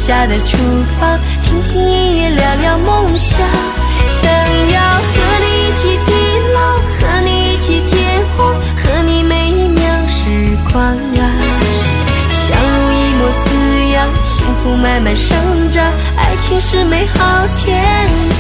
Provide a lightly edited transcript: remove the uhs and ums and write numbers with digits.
下的厨房，听听音乐，聊聊梦想。想要和你一起地老，和你一起天荒，和你每一秒时光啊，相濡以沫滋养，幸福慢慢生长，爱情是美好天堂。